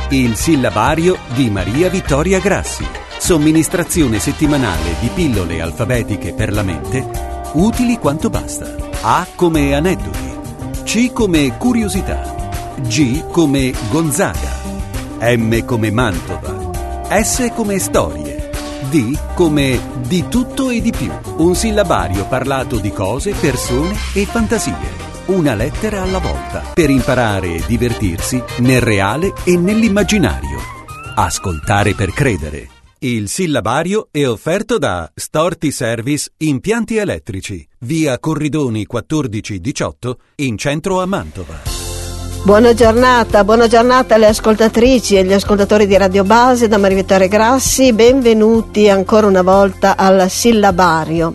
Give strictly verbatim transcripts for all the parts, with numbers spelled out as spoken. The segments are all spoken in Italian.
Il sillabario di Maria Vittoria Grassi. Somministrazione settimanale di pillole alfabetiche per la mente, utili quanto basta. A come aneddoti, C come curiosità, G come Gonzaga, M come Mantova, S come storie, D come di tutto e di più. Un sillabario parlato di cose, persone e fantasie. Una lettera alla volta, per imparare e divertirsi nel reale e nell'immaginario. Ascoltare per credere. Il sillabario è offerto da Storti Service Impianti Elettrici, via Corridoni quattordici diciotto, in centro a Mantova. Buona giornata, buona giornata alle ascoltatrici e agli ascoltatori di Radio Base da Maria Vittoria Grassi. Benvenuti ancora una volta al sillabario.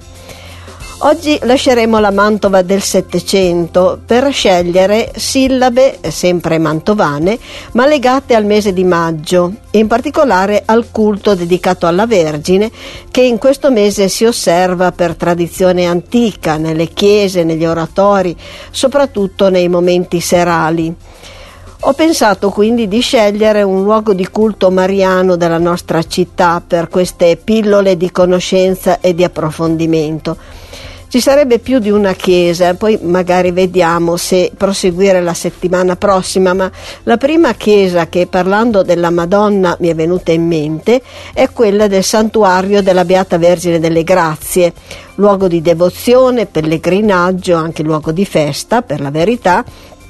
Oggi lasceremo la Mantova del Settecento per scegliere sillabe sempre mantovane, ma legate al mese di maggio, in particolare al culto dedicato alla Vergine, che in questo mese si osserva per tradizione antica nelle chiese, negli oratori, soprattutto nei momenti serali. Ho pensato quindi di scegliere un luogo di culto mariano della nostra città per queste pillole di conoscenza e di approfondimento. Ci sarebbe più di una chiesa, poi magari vediamo se proseguire la settimana prossima, ma la prima chiesa che, parlando della Madonna, mi è venuta in mente è quella del Santuario della Beata Vergine delle Grazie, luogo di devozione, pellegrinaggio, anche luogo di festa, per la verità,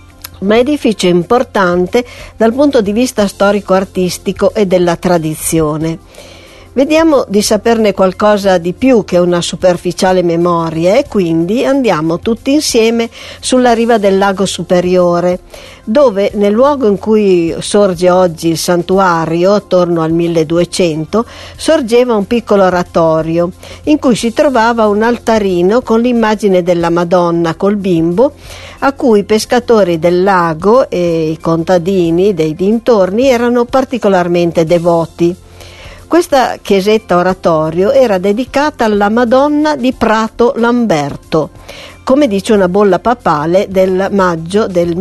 ma edificio importante dal punto di vista storico-artistico e della tradizione. Vediamo di saperne qualcosa di più che una superficiale memoria e quindi andiamo tutti insieme sulla riva del lago Superiore, dove nel luogo in cui sorge oggi il santuario, attorno al milleduecento, sorgeva un piccolo oratorio in cui si trovava un altarino con l'immagine della Madonna col bimbo, a cui i pescatori del lago e i contadini dei dintorni erano particolarmente devoti. Questa chiesetta oratorio era dedicata alla Madonna di Prato Lamberto, come dice una bolla papale del maggio del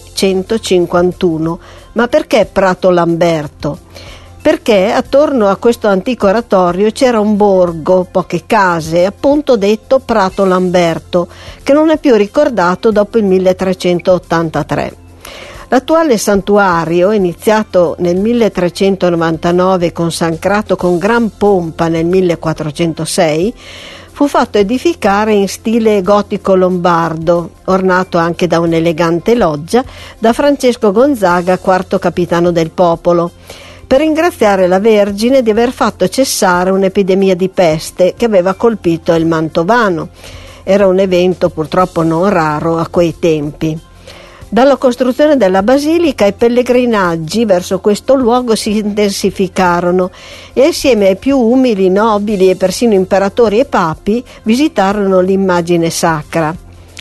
millecentocinquantuno. Ma perché Prato Lamberto? Perché attorno a questo antico oratorio c'era un borgo, poche case, appunto detto Prato Lamberto, che non è più ricordato dopo il milletrecentottantatré. L'attuale santuario, iniziato nel milletrecentonovantanove e consacrato con gran pompa nel millequattrocentosei, fu fatto edificare in stile gotico lombardo, ornato anche da un'elegante loggia, da Francesco Gonzaga, quarto capitano del popolo, per ringraziare la Vergine di aver fatto cessare un'epidemia di peste che aveva colpito il Mantovano. Era un evento purtroppo non raro a quei tempi. Dalla costruzione della basilica i pellegrinaggi verso questo luogo si intensificarono e assieme ai più umili, nobili e persino imperatori e papi visitarono l'immagine sacra.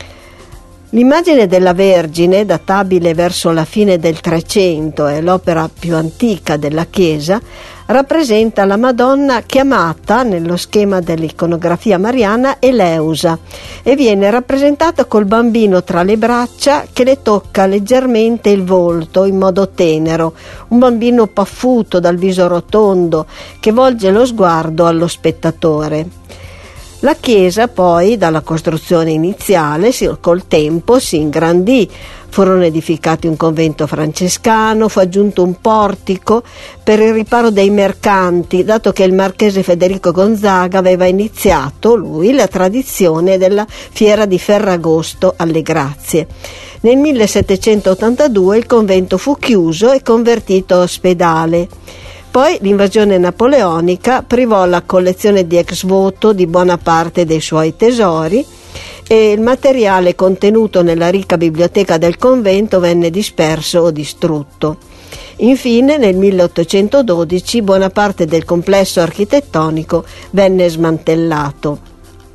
L'immagine della Vergine, databile verso la fine del Trecento, è l'opera più antica della Chiesa, rappresenta la Madonna chiamata, nello schema dell'iconografia mariana, Eleusa, e viene rappresentata col bambino tra le braccia che le tocca leggermente il volto in modo tenero, un bambino paffuto dal viso rotondo che volge lo sguardo allo spettatore. La chiesa poi, dalla costruzione iniziale, col tempo si ingrandì. Furono edificati un convento francescano, fu aggiunto un portico per il riparo dei mercanti, dato che il marchese Federico Gonzaga aveva iniziato, lui, la tradizione della fiera di Ferragosto alle Grazie. Nel millesettecentottantadue il convento fu chiuso e convertito a ospedale. Poi l'invasione napoleonica privò la collezione di ex voto di buona parte dei suoi tesori e il materiale contenuto nella ricca biblioteca del convento venne disperso o distrutto. Infine, nel milleottocentododici, buona parte del complesso architettonico venne smantellato.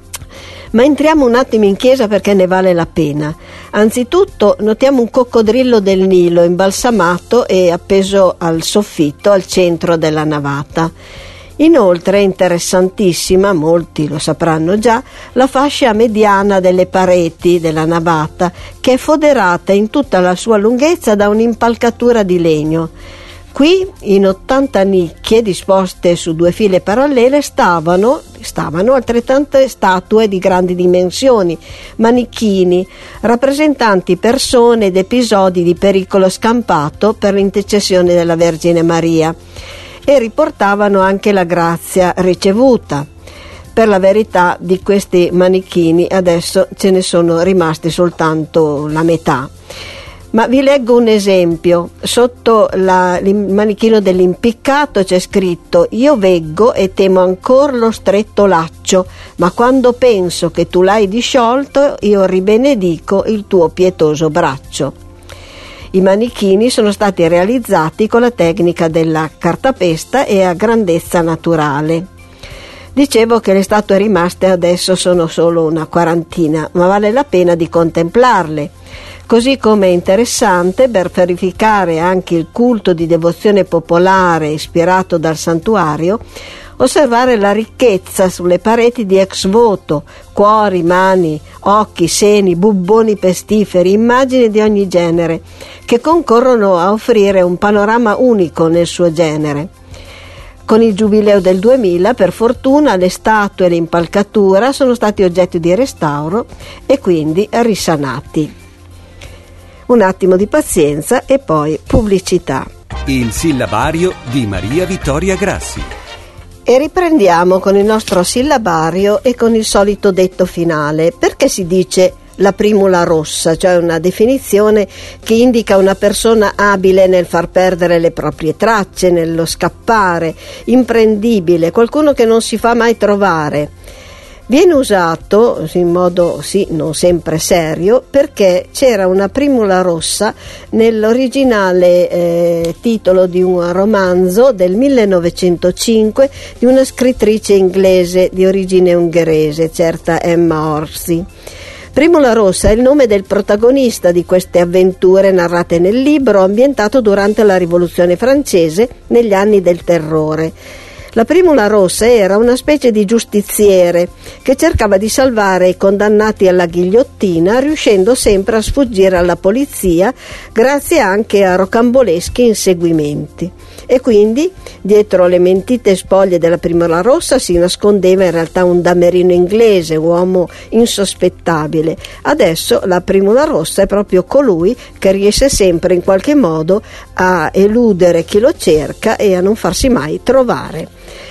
Ma entriamo un attimo in chiesa perché ne vale la pena. Anzitutto notiamo un coccodrillo del Nilo imbalsamato e appeso al soffitto al centro della navata. Inoltre è interessantissima, molti lo sapranno già, la fascia mediana delle pareti della navata, che è foderata in tutta la sua lunghezza da un'impalcatura di legno. Qui, in ottanta nicchie disposte su due file parallele, stavano, stavano altrettante statue di grandi dimensioni, manichini, rappresentanti persone ed episodi di pericolo scampato per l'intercessione della Vergine Maria, e riportavano anche la grazia ricevuta. Per la verità, di questi manichini adesso ce ne sono rimasti soltanto la metà. Ma vi leggo un esempio. Sotto la, il manichino dell'impiccato c'è scritto: io veggo e temo ancor lo stretto laccio, ma quando penso che tu l'hai disciolto, io ribenedico il tuo pietoso braccio. I manichini sono stati realizzati con la tecnica della cartapesta e a grandezza naturale. Dicevo che le statue rimaste adesso sono solo una quarantina, ma vale la pena di contemplarle. Così come è interessante, per verificare anche il culto di devozione popolare ispirato dal santuario, osservare la ricchezza sulle pareti di ex voto: cuori, mani, occhi, seni, bubboni pestiferi, immagini di ogni genere, che concorrono a offrire un panorama unico nel suo genere. Con il giubileo del duemila, per fortuna, le statue e l'impalcatura sono stati oggetto di restauro e quindi risanati. Un attimo di pazienza e poi pubblicità. Il sillabario di Maria Vittoria Grassi. E riprendiamo con il nostro sillabario e con il solito detto finale. Perché si dice la primula rossa, cioè una definizione che indica una persona abile nel far perdere le proprie tracce, nello scappare, imprendibile, qualcuno che non si fa mai trovare. Viene usato in modo sì non sempre serio, perché c'era una primula rossa nell'originale eh, titolo di un romanzo del millenovecentocinque di una scrittrice inglese di origine ungherese, certa Emma Orsi. Primula Rossa è il nome del protagonista di queste avventure narrate nel libro, ambientato durante la Rivoluzione francese negli anni del terrore. La Primula Rossa era una specie di giustiziere che cercava di salvare i condannati alla ghigliottina, riuscendo sempre a sfuggire alla polizia grazie anche a rocamboleschi inseguimenti. E quindi dietro le mentite spoglie della Primula Rossa si nascondeva in realtà un damerino inglese, uomo insospettabile. Adesso la Primula Rossa è proprio colui che riesce sempre in qualche modo a eludere chi lo cerca e a non farsi mai trovare.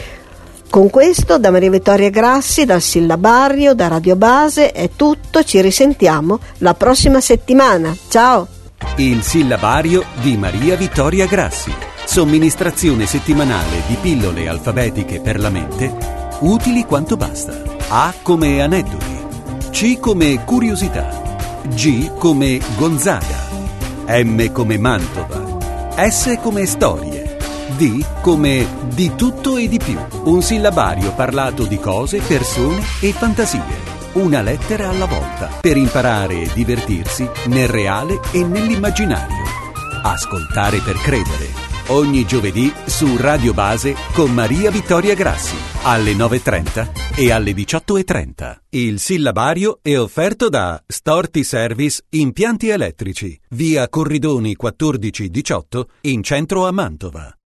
Con questo, da Maria Vittoria Grassi, dal Sillabario, da Radio Base, è tutto. Ci risentiamo la prossima settimana. Ciao! Il Sillabario di Maria Vittoria Grassi. Somministrazione settimanale di pillole alfabetiche per la mente, utili quanto basta. A come aneddoti, C come curiosità, G come Gonzaga, M come Mantova, S come storie, D come di tutto e di più. Un sillabario parlato di cose, persone e fantasie. Una lettera alla volta, per imparare e divertirsi nel reale e nell'immaginario. Ascoltare per credere. Ogni giovedì su Radio Base con Maria Vittoria Grassi alle nove e trenta e alle diciotto e trenta. Il sillabario è offerto da Storti Service Impianti Elettrici, via Corridoni quattordici diciotto in centro a Mantova.